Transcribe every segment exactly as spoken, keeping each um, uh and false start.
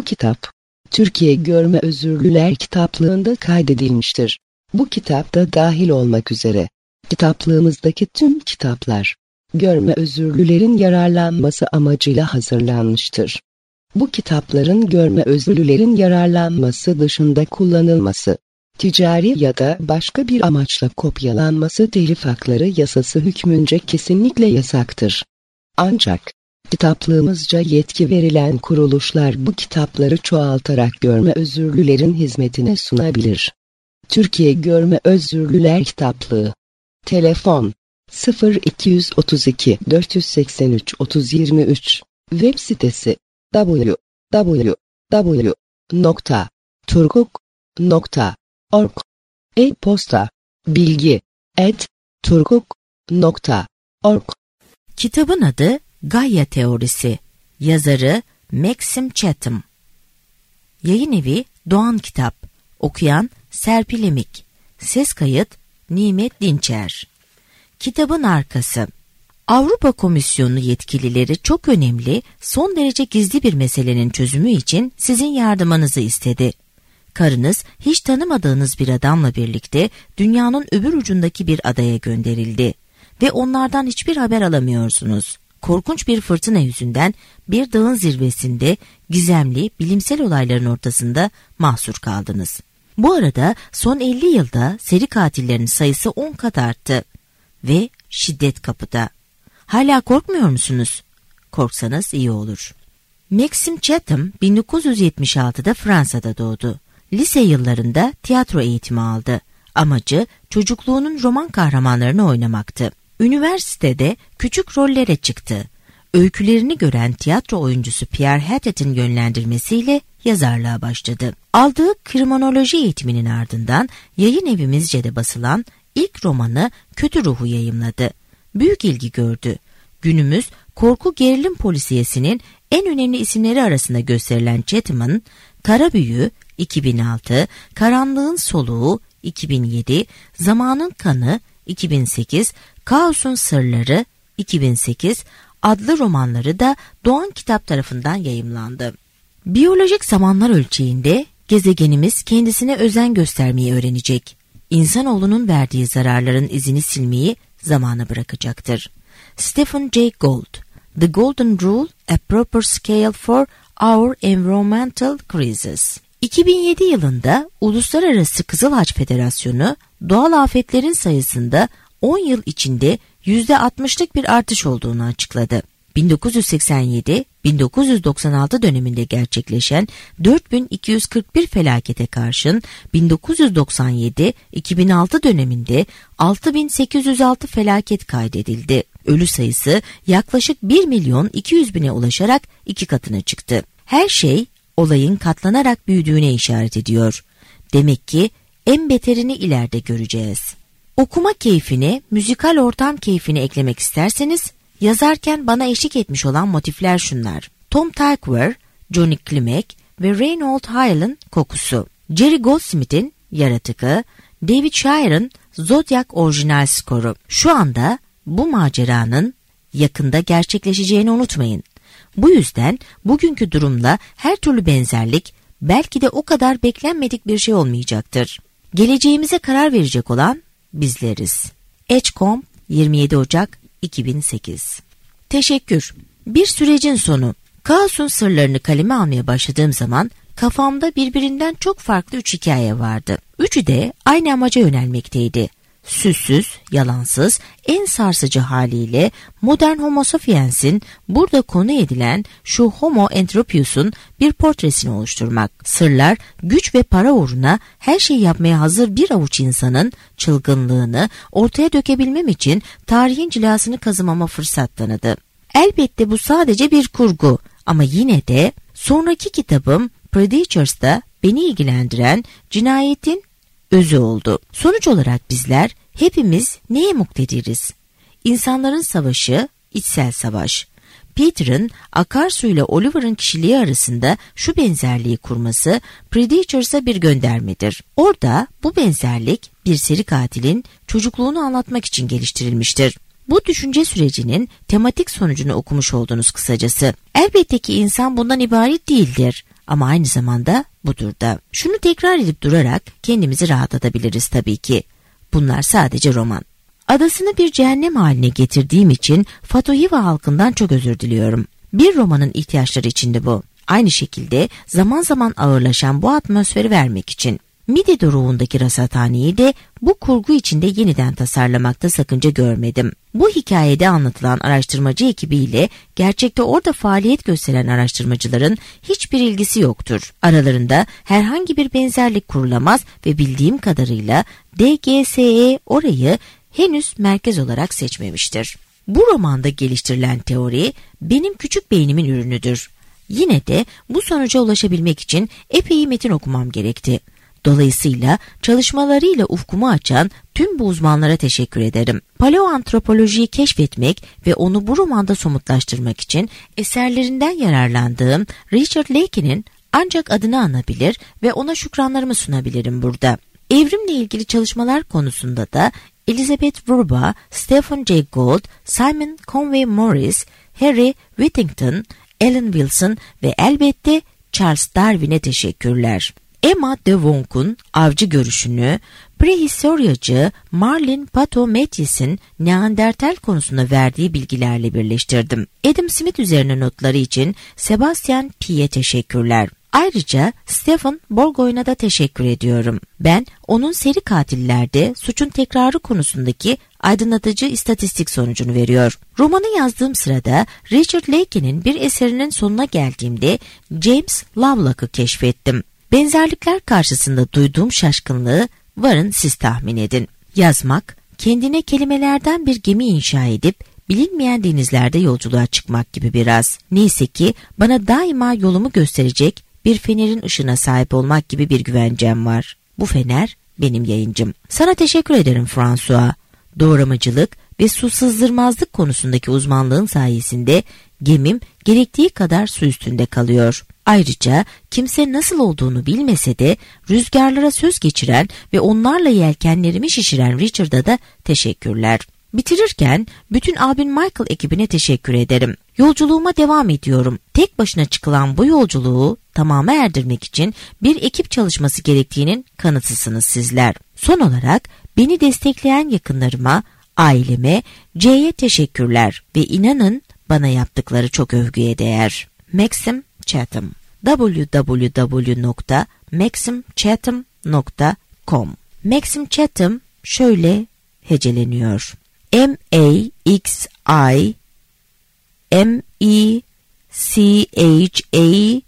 kitap, Türkiye Görme Özürlüler Kitaplığı'nda kaydedilmiştir. Bu kitapta dahil olmak üzere, kitaplığımızdaki tüm kitaplar, görme özürlülerin yararlanması amacıyla hazırlanmıştır. Bu kitapların görme özürlülerin yararlanması dışında kullanılması, ticari ya da başka bir amaçla kopyalanması telif hakları yasası hükmünce kesinlikle yasaktır. Ancak, kitaplığımızca yetki verilen kuruluşlar bu kitapları çoğaltarak görme özürlülerin hizmetine sunabilir. Türkiye Görme Özürlüler Kitaplığı. Telefon sıfır iki otuz iki dört seksen üç otuz yirmi üç. Web sitesi double-u double-u double-u nokta turguk nokta org. E-posta bilgi et turguk nokta org. Kitabın adı Gaia Teorisi. Yazarı Maxim Chatham. Yayın evi Doğan Kitap. Okuyan Serpil Emik. Ses kayıt Nimet Dinçer. Kitabın arkası. Avrupa Komisyonu yetkilileri çok önemli, son derece gizli bir meselenin çözümü için sizin yardımınızı istedi. Karınız hiç tanımadığınız bir adamla birlikte dünyanın öbür ucundaki bir adaya gönderildi ve onlardan hiçbir haber alamıyorsunuz. Korkunç bir fırtına yüzünden bir dağın zirvesinde gizemli bilimsel olayların ortasında mahsur kaldınız. Bu arada son elli yılda seri katillerin sayısı on kat arttı ve şiddet kapıda. Hala korkmuyor musunuz? Korksanız iyi olur. Maxim Chatham bin dokuz yüz yetmiş altıda Fransa'da doğdu. Lise yıllarında tiyatro eğitimi aldı. Amacı çocukluğunun roman kahramanlarını oynamaktı. Üniversitede küçük rollere çıktı. Öykülerini gören tiyatro oyuncusu Pierre Hattot'un yönlendirmesiyle yazarlığa başladı. Aldığı kriminoloji eğitiminin ardından yayın evimizce de basılan ilk romanı Kötü Ruh'u yayımladı. Büyük ilgi gördü. Günümüz korku gerilim polisiyesinin en önemli isimleri arasında gösterilen Chatham'ın Kara Büyü iki bin altı, Karanlığın Soluğu iki bin yedi, Zamanın Kanı iki bin sekiz, Kaos'un Sırları iki bin sekiz adlı romanları da Doğan Kitap tarafından yayımlandı. Biyolojik zamanlar ölçeğinde gezegenimiz kendisine özen göstermeyi öğrenecek. İnsanoğlunun verdiği zararların izini silmeyi zamana bırakacaktır. Stephen Jay Gould, The Golden Rule: A Proper Scale for Our Environmental Crisis. iki bin yedi yılında Uluslararası Kızıl Haç Federasyonu doğal afetlerin sayısında on yıl içinde yüzde altmışlık bir artış olduğunu açıkladı. bin dokuz yüz seksen yedi - bin dokuz yüz doksan altı döneminde gerçekleşen dört bin iki yüz kırk bir felakete karşın bin dokuz yüz doksan yedi - iki bin altı döneminde altı bin sekiz yüz altı felaket kaydedildi. Ölü sayısı yaklaşık bir milyon iki yüz bine ulaşarak iki katına çıktı. Her şey olayın katlanarak büyüdüğüne işaret ediyor. Demek ki en beterini ileride göreceğiz. Okuma keyfine, müzikal ortam keyfini eklemek isterseniz, yazarken bana eşlik etmiş olan motifler şunlar: Tom Tykwer, Johnny Klimek ve Reinhold Heyl'ın Kokusu, Jerry Goldsmith'in Yaratıkı, David Shire'ın Zodiac orijinal skoru. Şu anda bu maceranın yakında gerçekleşeceğini unutmayın. Bu yüzden bugünkü durumla her türlü benzerlik belki de o kadar beklenmedik bir şey olmayacaktır. Geleceğimize karar verecek olan bizleriz. Edgecombe, yirmi yedi Ocak iki bin sekiz. Teşekkür. Bir sürecin sonu. Kaos'un sırlarını kaleme almaya başladığım zaman kafamda birbirinden çok farklı üç hikaye vardı. Üçü de aynı amaca yönelmekteydi. Süssüz, yalansız, en sarsıcı haliyle modern Homo sapiens'in burada konu edilen şu Homo entropius'un bir portresini oluşturmak. Sırlar, güç ve para uğruna her şeyi yapmaya hazır bir avuç insanın çılgınlığını ortaya dökebilmem için tarihin cilasını kazımama fırsat tanıdı. Elbette bu sadece bir kurgu ama yine de sonraki kitabım Predators'ta beni ilgilendiren cinayetin özü oldu. Sonuç olarak bizler hepimiz neye muktediriz? İnsanların savaşı, içsel savaş. Peter'ın Akarsu ile Oliver'ın kişiliği arasında şu benzerliği kurması Predators'a bir göndermedir. Orada bu benzerlik bir seri katilin çocukluğunu anlatmak için geliştirilmiştir. Bu düşünce sürecinin tematik sonucunu okumuş oldunuz kısacası. Elbette ki insan bundan ibaret değildir. ama aynı zamanda budur da. Şunu tekrar edip durarak kendimizi rahatlatabiliriz tabii ki. Bunlar sadece roman. Adasını bir cehennem haline getirdiğim için Fatohiva halkından çok özür diliyorum. Bir romanın ihtiyaçları içinde bu. Aynı şekilde zaman zaman ağırlaşan bu atmosferi vermek için. Mide doruğundaki rasathaneyi de bu kurgu içinde yeniden tasarlamakta sakınca görmedim. Bu hikayede anlatılan araştırmacı ekibiyle gerçekte orada faaliyet gösteren araştırmacıların hiçbir ilgisi yoktur. Aralarında herhangi bir benzerlik kurulamaz ve bildiğim kadarıyla D G S E orayı henüz merkez olarak seçmemiştir. Bu romanda geliştirilen teori benim küçük beynimin ürünüdür. Yine de bu sonuca ulaşabilmek için epey metin okumam gerekti. Dolayısıyla çalışmalarıyla ufkumu açan tüm bu uzmanlara teşekkür ederim. Paleoantropolojiyi keşfetmek ve onu bu romanda somutlaştırmak için eserlerinden yararlandığım Richard Leakey'nin ancak adını anabilir ve ona şükranlarımı sunabilirim burada. Evrimle ilgili çalışmalar konusunda da Elizabeth Vrba, Stephen Jay Gould, Simon Conway Morris, Harry Whittington, Alan Wilson ve elbette Charles Darwin'e teşekkürler. Emma de Wonk'un avcı görüşünü, prehistoryacı Marlin Pato Matthews'in Neandertal konusunda verdiği bilgilerle birleştirdim. Adam Smith üzerine notları için Sebastian P'ye teşekkürler. Ayrıca Stephen Borgoyn'a da teşekkür ediyorum. Ben onun seri katillerde suçun tekrarı konusundaki aydınlatıcı istatistik sonucunu veriyor. Romanı yazdığım sırada Richard Leakey'nin bir eserinin sonuna geldiğimde James Lovelock'ı keşfettim. Benzerlikler karşısında duyduğum şaşkınlığı varın siz tahmin edin. Yazmak, kendine kelimelerden bir gemi inşa edip bilinmeyen denizlerde yolculuğa çıkmak gibi biraz. Neyse ki bana daima yolumu gösterecek bir fenerin ışığına sahip olmak gibi bir güvencem var. Bu fener benim yayıncım. Sana teşekkür ederim François. Doğramacılık ve su sızdırmazlık konusundaki uzmanlığın sayesinde gemim gerektiği kadar su üstünde kalıyor. Ayrıca kimse nasıl olduğunu bilmese de rüzgarlara söz geçiren ve onlarla yelkenlerimi şişiren Richard'a da teşekkürler. Bitirirken bütün abin Michael ekibine teşekkür ederim. Yolculuğuma devam ediyorum. Tek başına çıkılan bu yolculuğu tamama erdirmek için bir ekip çalışması gerektiğinin kanıtısınız sizler. Son olarak beni destekleyen yakınlarıma, aileme, C'ye teşekkürler ve inanın bana yaptıkları çok övgüye değer. Maxim Chatham w w w nokta maxim chatham nokta com Maxim Chatham şöyle heceleniyor. M A X I M E C H A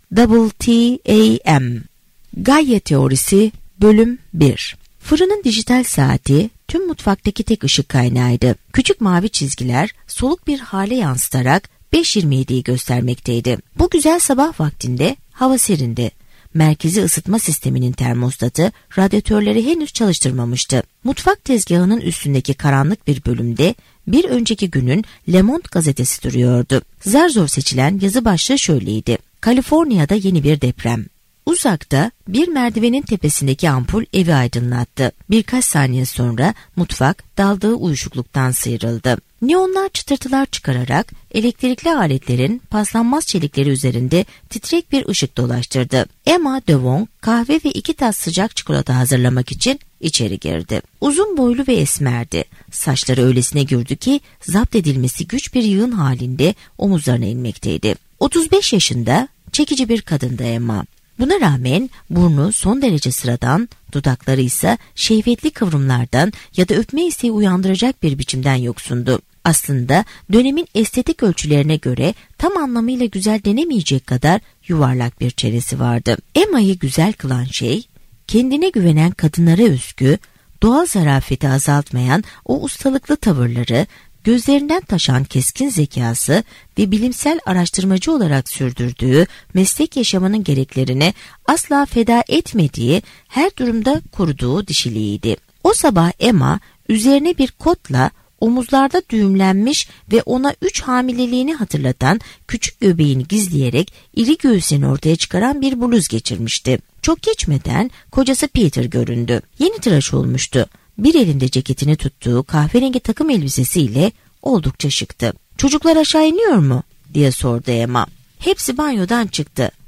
T T A M Gaia Teorisi Bölüm bir. Fırının dijital saati tüm mutfaktaki tek ışık kaynağıydı. Küçük mavi çizgiler soluk bir hale yansıtarak beş yirmi yediyi göstermekteydi. Bu güzel sabah vaktinde hava serindi. Merkezi ısıtma sisteminin termostatı radyatörleri henüz çalıştırmamıştı. Mutfak tezgahının üstündeki karanlık bir bölümde bir önceki günün Le Monde gazetesi duruyordu. Zar zor seçilen yazı başlığı şöyleydi: Kaliforniya'da yeni bir deprem. Uzakta bir merdivenin tepesindeki ampul evi aydınlattı. Birkaç saniye sonra mutfak daldığı uyuşukluktan sıyrıldı. Neonlar çıtırtılar çıkararak elektrikli aletlerin paslanmaz çelikleri üzerinde titrek bir ışık dolaştırdı. Emma de Wong kahve ve iki tas sıcak çikolata hazırlamak için içeri girdi. Uzun boylu ve esmerdi. Saçları öylesine gürdü ki zapt edilmesi güç bir yığın halinde omuzlarına inmekteydi. otuz beş yaşında çekici bir kadındı Emma. Buna rağmen burnu son derece sıradan, dudakları ise şehvetli kıvrımlardan ya da öpme isteği uyandıracak bir biçimden yoksundu. Aslında dönemin estetik ölçülerine göre tam anlamıyla güzel denemeyecek kadar yuvarlak bir çenesi vardı. Emma'yı güzel kılan şey, kendine güvenen kadınlara özgü, doğal zarafeti azaltmayan o ustalıklı tavırları, gözlerinden taşan keskin zekası ve bilimsel araştırmacı olarak sürdürdüğü meslek yaşamının gereklerini asla feda etmediği, her durumda koruduğu dişiliğiydi. O sabah Emma üzerine bir kotla omuzlarda düğümlenmiş ve ona üç hamileliğini hatırlatan küçük göbeğini gizleyerek iri göğsünü ortaya çıkaran bir bluz geçirmişti. Çok geçmeden kocası Peter göründü. Yeni tıraş olmuştu. Bir elinde ceketini tuttuğu kahverengi takım elbisesiyle oldukça şıktı. "Çocuklar aşağı iniyor mu?" diye sordu Emma. "Hepsi banyodan çıktı.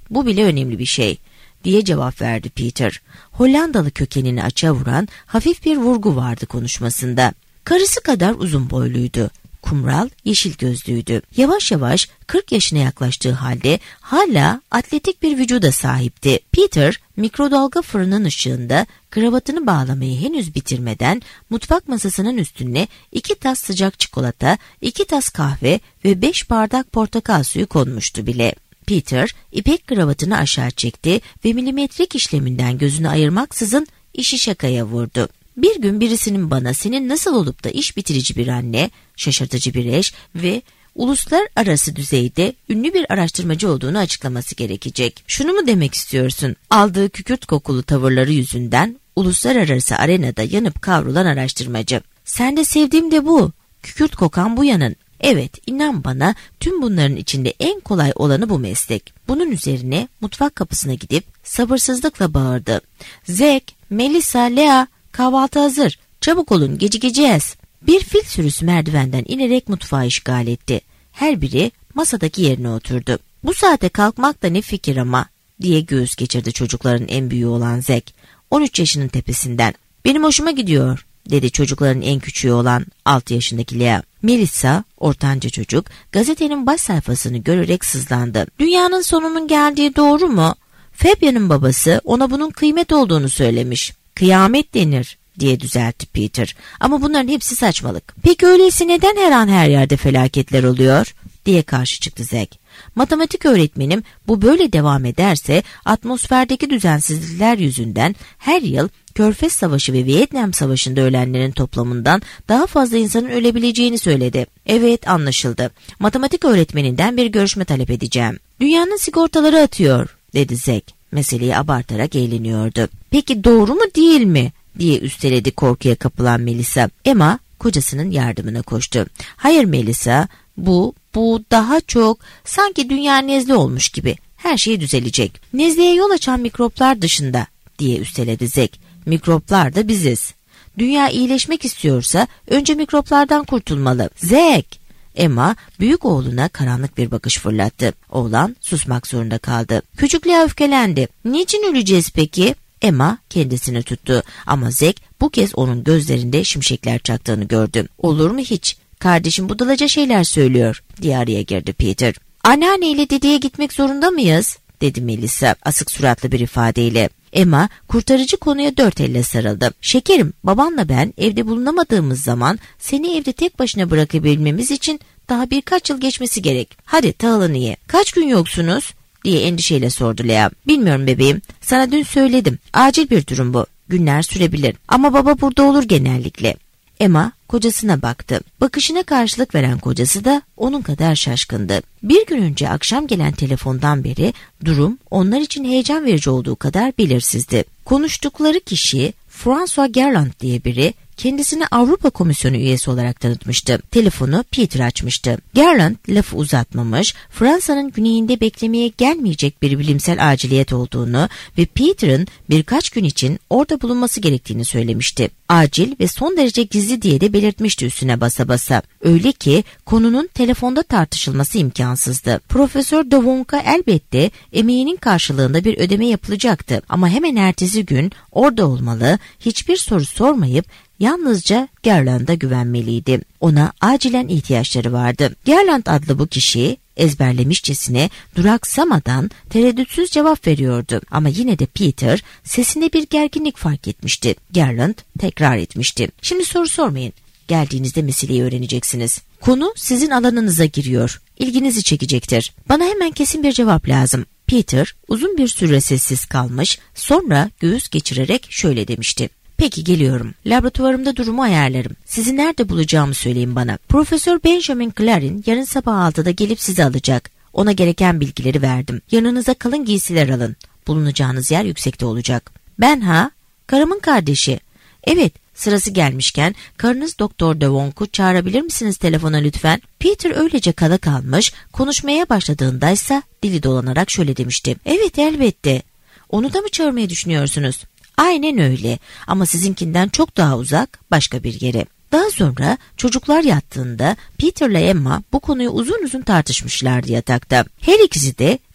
Bu bile önemli bir şey, diye cevap verdi Peter. Hollandalı kökenini açığa vuran hafif bir vurgu vardı konuşmasında. Karısı kadar uzun boyluydu. Kumral, yeşil gözlüydü. Yavaş yavaş kırk yaşına yaklaştığı halde hala atletik bir vücuda sahipti. Peter, mikrodalga fırının ışığında kravatını bağlamayı henüz bitirmeden mutfak masasının üstüne iki tas sıcak çikolata, iki tas kahve ve beş bardak portakal suyu konmuştu bile. Peter, ipek kravatını aşağı çekti ve milimetrik işleminden gözünü ayırmaksızın işi şakaya vurdu. Bir gün birisinin bana senin nasıl olup da iş bitirici bir anne, şaşırtıcı bir eş ve uluslararası düzeyde ünlü bir araştırmacı olduğunu açıklaması gerekecek. Şunu mu demek istiyorsun? Aldığı kükürt kokulu tavırları yüzünden uluslararası arenada yanıp kavrulan araştırmacı. Sen de sevdiğim de bu. Kükürt kokan bu yanın. Evet, inan bana tüm bunların içinde en kolay olanı bu meslek. Bunun üzerine mutfak kapısına gidip sabırsızlıkla bağırdı. Zack, Melissa, Lea, kahvaltı hazır. Çabuk olun, gecikeceğiz. Bir fil sürüsü merdivenden inerek mutfağı işgal etti. Her biri masadaki yerine oturdu. Bu saate kalkmak da ne fikir ama, diye göğüs geçirdi çocukların en büyüğü olan Zack. on üç yaşının tepesinden. Benim hoşuma gidiyor, dedi çocukların en küçüğü olan altı yaşındaki Lea. Melissa, ortanca çocuk, gazetenin baş sayfasını görerek sızlandı. Dünyanın sonunun geldiği doğru mu? Fabian'ın babası ona bunun kıymet olduğunu söylemiş. Kıyamet denir, diye düzeltti Peter. Ama bunların hepsi saçmalık. Peki öyleyse neden her an her yerde felaketler oluyor? Diye karşı çıktı Zack. Matematik öğretmenim bu böyle devam ederse atmosferdeki düzensizlikler yüzünden her yıl Körfez Savaşı ve Vietnam Savaşı'nda ölenlerin toplamından daha fazla insanın ölebileceğini söyledi. Evet, anlaşıldı. Matematik öğretmeninden bir görüşme talep edeceğim. Dünyanın sigortaları atıyor, dedi Zack. Meseleyi abartarak eğleniyordu. Peki doğru mu değil mi? Diye üsteledi korkuya kapılan Melissa. Emma kocasının yardımına koştu. Hayır Melissa, bu, bu daha çok sanki dünya nezle olmuş gibi. Her şey düzelecek. Nezleye yol açan mikroplar dışında, diye üsteledi Zack. Mikroplar da biziz. Dünya iyileşmek istiyorsa önce mikroplardan kurtulmalı. Zack! Emma büyük oğluna karanlık bir bakış fırlattı. Oğlan susmak zorunda kaldı. Küçük Lea öfkelendi. Niçin öleceğiz peki? Emma kendisini tuttu ama Zack bu kez onun gözlerinde şimşekler çaktığını gördü. Olur mu hiç? Kardeşim budalaca şeyler söylüyor, diye araya girdi Peter. Anneanneyle dedeye gitmek zorunda mıyız? dedi Melissa asık suratlı bir ifadeyle. Emma kurtarıcı konuya dört elle sarıldı. Şekerim, babanla ben evde bulunamadığımız zaman seni evde tek başına bırakabilmemiz için daha birkaç yıl geçmesi gerek. Hadi tağılın iyi. Kaç gün yoksunuz? diye endişeyle sordu Lea. Bilmiyorum bebeğim. Sana dün söyledim. Acil bir durum bu. Günler sürebilir. Ama baba burada olur genellikle. Emma kocasına baktı. Bakışına karşılık veren kocası da onun kadar şaşkındı. Bir gün önce akşam gelen telefondan beri durum onlar için heyecan verici olduğu kadar belirsizdi. Konuştukları kişi François Gerland diye biri, kendisini Avrupa Komisyonu üyesi olarak tanıtmıştı. Telefonu Peter açmıştı. Gerland lafı uzatmamış, Fransa'nın güneyinde beklemeye gelmeyecek bir bilimsel aciliyet olduğunu ve Peter'ın birkaç gün için orada bulunması gerektiğini söylemişti. Acil ve son derece gizli diye de belirtmişti üstüne basa basa. Öyle ki konunun telefonda tartışılması imkansızdı. Profesör de Wonk'a elbette emeğinin karşılığında bir ödeme yapılacaktı ama hemen ertesi gün orada olmalı, hiçbir soru sormayıp yalnızca Gerland'a güvenmeliydi. Ona acilen ihtiyaçları vardı. Gerland adlı bu kişi ezberlemişçesine duraksamadan tereddütsüz cevap veriyordu. Ama yine de Peter sesinde bir gerginlik fark etmişti. Gerland tekrar etmişti. Şimdi soru sormayın. Geldiğinizde meseleyi öğreneceksiniz. Konu sizin alanınıza giriyor. İlginizi çekecektir. Bana hemen kesin bir cevap lazım. Peter uzun bir süre sessiz kalmış, sonra göğüs geçirerek şöyle demişti. Peki geliyorum. Laboratuvarımda durumu ayarlarım. Sizi nerede bulacağımı söyleyin bana. Profesör Benjamin Clarin yarın sabah altıda gelip sizi alacak. Ona gereken bilgileri verdim. Yanınıza kalın giysiler alın. Bulunacağınız yer yüksekte olacak. Ben ha? Karımın kardeşi. Evet, sırası gelmişken karınız Doktor de Wonk'u çağırabilir misiniz telefona lütfen? Peter öylece kala kalmış, konuşmaya başladığındaysa dili dolanarak şöyle demişti. Evet, elbette. Onu da mı çağırmayı düşünüyorsunuz? Aynen öyle ama sizinkinden çok daha uzak başka bir yere. Daha sonra çocuklar yattığında Peter'la Emma bu konuyu uzun uzun tartışmışlardı yatakta. Her ikisi de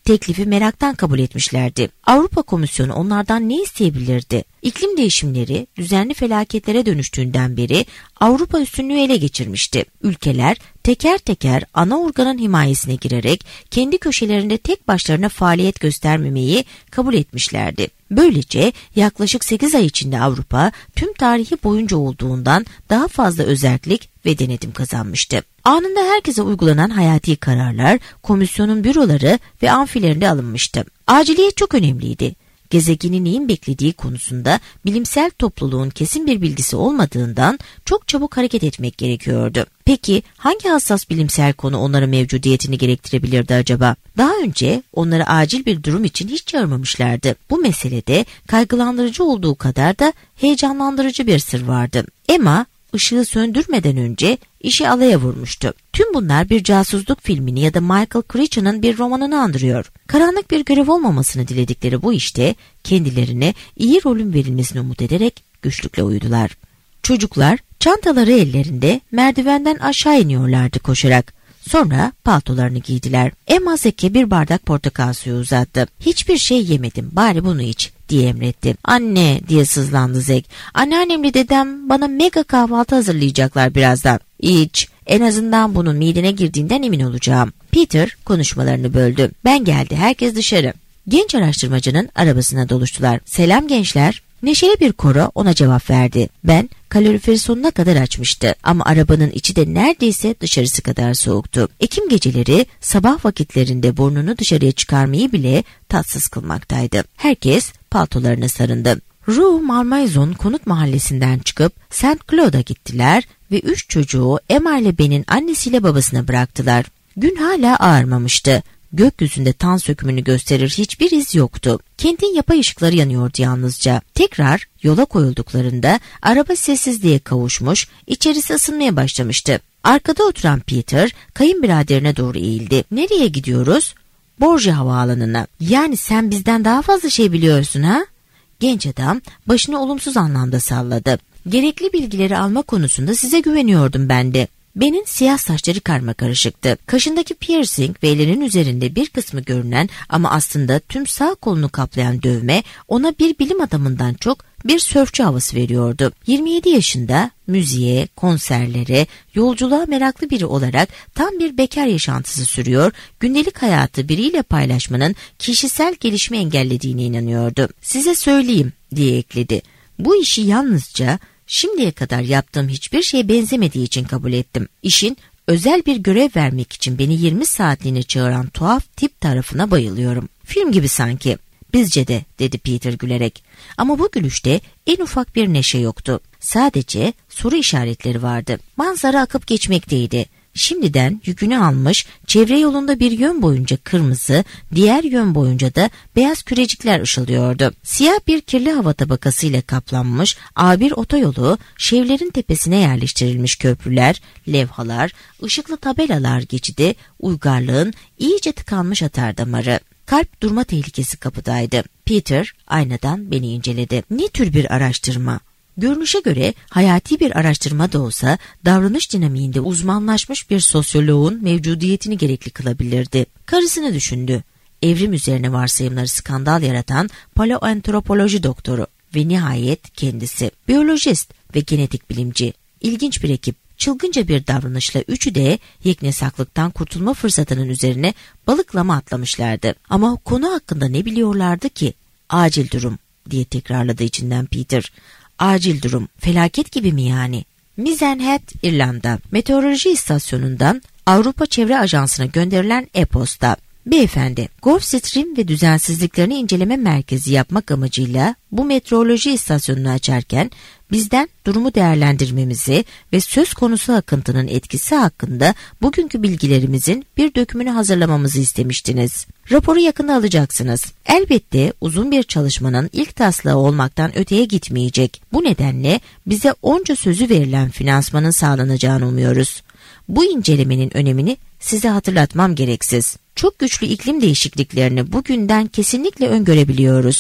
Teklifi meraktan kabul etmişlerdi. Avrupa Komisyonu onlardan ne isteyebilirdi? İklim değişimleri düzenli felaketlere dönüştüğünden beri Avrupa üstünlüğü ele geçirmişti. Ülkeler teker teker ana organın himayesine girerek kendi köşelerinde tek başlarına faaliyet göstermemeyi kabul etmişlerdi. Böylece yaklaşık sekiz ay içinde Avrupa tüm tarihi boyunca olduğundan daha fazla özellik ve denetim kazanmıştı. Anında herkese uygulanan hayati kararlar komisyonun büroları ve amfilerinde alınmıştı. Aciliyet çok önemliydi. Gezegeni neyin beklediği konusunda bilimsel topluluğun kesin bir bilgisi olmadığından çok çabuk hareket etmek gerekiyordu. Peki hangi hassas bilimsel konu onların mevcudiyetini gerektirebilirdi acaba? Daha önce onları acil bir durum için hiç çağırmamışlardı. Bu meselede kaygılandırıcı olduğu kadar da heyecanlandırıcı bir sır vardı. Emma ışığı söndürmeden önce işi alaya vurmuştu. Tüm bunlar bir casusluk filmini ya da Michael Crichton'ın bir romanını andırıyor. Karanlık bir görev olmamasını diledikleri bu işte kendilerine iyi rolün verilmesini umut ederek güçlükle uyudular. Çocuklar çantaları ellerinde merdivenden aşağı iniyorlardı koşarak. Sonra paltolarını giydiler. Emma Zek'e bir bardak portakal suyu uzattı. "Hiçbir şey yemedim, bari bunu iç," diye emretti. "Anne," diye sızlandı Zek. "Anneannemle dedem bana mega kahvaltı hazırlayacaklar birazdan." "İç, en azından bunun midene girdiğinden emin olacağım." Peter konuşmalarını böldü. "Ben geldi, herkes dışarı." Genç araştırmacının arabasına doluştular. "Selam gençler." Neşeli bir koro ona cevap verdi. Ben kaloriferi sonuna kadar açmıştı ama arabanın içi de neredeyse dışarısı kadar soğuktu. Ekim geceleri sabah vakitlerinde burnunu dışarıya çıkarmayı bile tatsız kılmaktaydı. Herkes paltolarına sarındı. Rue Malmaison konut mahallesinden çıkıp Saint Claude'a gittiler ve üç çocuğu Emma ile Ben'in annesiyle babasına bıraktılar. Gün hala ağarmamıştı. Gökyüzünde tan sökümünü gösterir hiçbir iz yoktu. Kentin yapay ışıkları yanıyordu yalnızca. Tekrar yola koyulduklarında araba sessizliğe kavuşmuş, içerisi ısınmaya başlamıştı. Arkada oturan Peter kayınbiraderine doğru eğildi. "Nereye gidiyoruz?" "Borja havaalanına." "Yani sen bizden daha fazla şey biliyorsun ha?" Genç adam başını olumsuz anlamda salladı. "Gerekli bilgileri alma konusunda size güveniyordum ben de." Ben'in siyah saçları karmakarışıktı. Kaşındaki piercing ve elinin üzerinde bir kısmı görünen ama aslında tüm sağ kolunu kaplayan dövme ona bir bilim adamından çok bir sörfçü havası veriyordu. yirmi yedi yaşında müziğe, konserlere, yolculuğa meraklı biri olarak tam bir bekar yaşantısı sürüyor, gündelik hayatı biriyle paylaşmanın kişisel gelişimi engellediğine inanıyordu. "Size söyleyeyim," diye ekledi. "Bu işi yalnızca şimdiye kadar yaptığım hiçbir şeye benzemediği için kabul ettim. İşin özel bir görev vermek için beni yirmi saatliğine çağıran tuhaf tip tarafına bayılıyorum. Film gibi sanki." "Bizce de," dedi Peter gülerek. Ama bu gülüşte en ufak bir neşe yoktu. Sadece soru işaretleri vardı. Manzara akıp geçmekteydi. Şimdiden yükünü almış, çevre yolunda bir yön boyunca kırmızı, diğer yön boyunca da beyaz kürecikler ışıldıyordu. Siyah bir kirli hava tabakasıyla kaplanmış A bir otoyolu, şevlerin tepesine yerleştirilmiş köprüler, levhalar, ışıklı tabelalar geçidi, uygarlığın iyice tıkanmış atardamarı. Kalp durma tehlikesi kapıdaydı. Peter aynadan beni inceledi. "Ne tür bir araştırma?" Görünüşe göre hayati bir araştırma da olsa davranış dinamiğinde uzmanlaşmış bir sosyoloğun mevcudiyetini gerekli kılabilirdi. Karısını düşündü. Evrim üzerine varsayımları skandal yaratan paleoantropoloji doktoru ve nihayet kendisi. Biyolojist ve genetik bilimci. İlginç bir ekip. Çılgınca bir davranışla üçü de yeknesaklıktan kurtulma fırsatının üzerine balıklama atlamışlardı. Ama konu hakkında ne biliyorlardı ki? "Acil durum," diye tekrarladı içinden Peter. "Acil durum, felaket gibi mi yani?" Mizenhead, İrlanda. Meteoroloji istasyonundan Avrupa Çevre Ajansı'na gönderilen e-posta. "Beyefendi, Gulf Stream ve düzensizliklerini inceleme merkezi yapmak amacıyla bu meteoroloji istasyonunu açarken bizden durumu değerlendirmemizi ve söz konusu akıntının etkisi hakkında bugünkü bilgilerimizin bir dökümünü hazırlamamızı istemiştiniz. Raporu yakında alacaksınız. Elbette uzun bir çalışmanın ilk taslağı olmaktan öteye gitmeyecek. Bu nedenle bize onca sözü verilen finansmanın sağlanacağını umuyoruz. Bu incelemenin önemini size hatırlatmam gereksiz. Çok güçlü iklim değişikliklerini bugünden kesinlikle öngörebiliyoruz.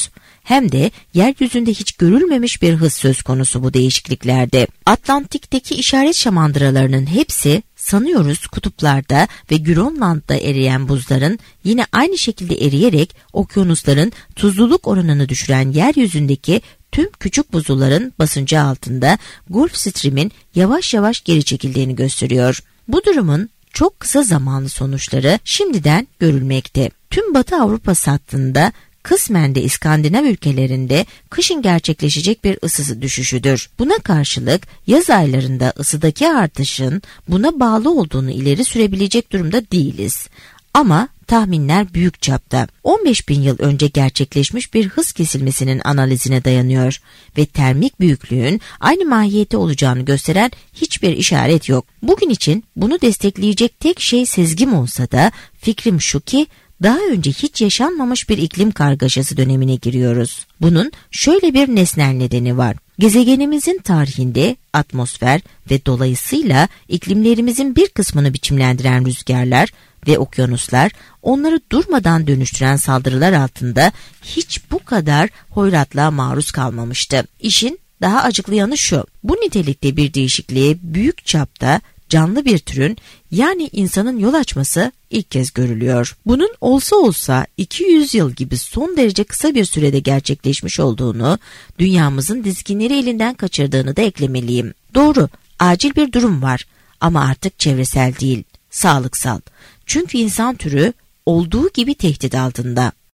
hem de yeryüzünde hiç görülmemiş bir hız söz konusu bu değişikliklerde. Atlantik'teki işaret şamandıralarının hepsi sanıyoruz kutuplarda ve Grönland'da eriyen buzların yine aynı şekilde eriyerek okyanusların tuzluluk oranını düşüren yeryüzündeki tüm küçük buzulların basıncı altında Gulf Stream'in yavaş yavaş geri çekildiğini gösteriyor. Bu durumun çok kısa zamanlı sonuçları şimdiden görülmekte. Tüm Batı Avrupa hattında, kısmen de İskandinav ülkelerinde kışın gerçekleşecek bir ısı düşüşüdür. Buna karşılık yaz aylarında ısıdaki artışın buna bağlı olduğunu ileri sürebilecek durumda değiliz. Ama tahminler büyük çapta. on beş bin yıl önce gerçekleşmiş bir hız kesilmesinin analizine dayanıyor ve termik büyüklüğün aynı mahiyette olacağını gösteren hiçbir işaret yok. Bugün için bunu destekleyecek tek şey sezgim olsa da fikrim şu ki daha önce hiç yaşanmamış bir iklim kargaşası dönemine giriyoruz. Bunun şöyle bir nesnel nedeni var. Gezegenimizin tarihinde atmosfer ve dolayısıyla iklimlerimizin bir kısmını biçimlendiren rüzgarlar ve okyanuslar onları durmadan dönüştüren saldırılar altında hiç bu kadar hoyratlığa maruz kalmamıştı. İşin daha acıklı yanı şu: bu nitelikte bir değişikliğe büyük çapta canlı bir türün, yani insanın yol açması ilk kez görülüyor. Bunun olsa olsa iki yüz yıl gibi son derece kısa bir sürede gerçekleşmiş olduğunu, dünyamızın dizginleri elinden kaçırdığını da eklemeliyim. Doğru, acil bir durum var ama artık çevresel değil, sağlıksal. Çünkü insan türü olduğu gibi tehdit altında.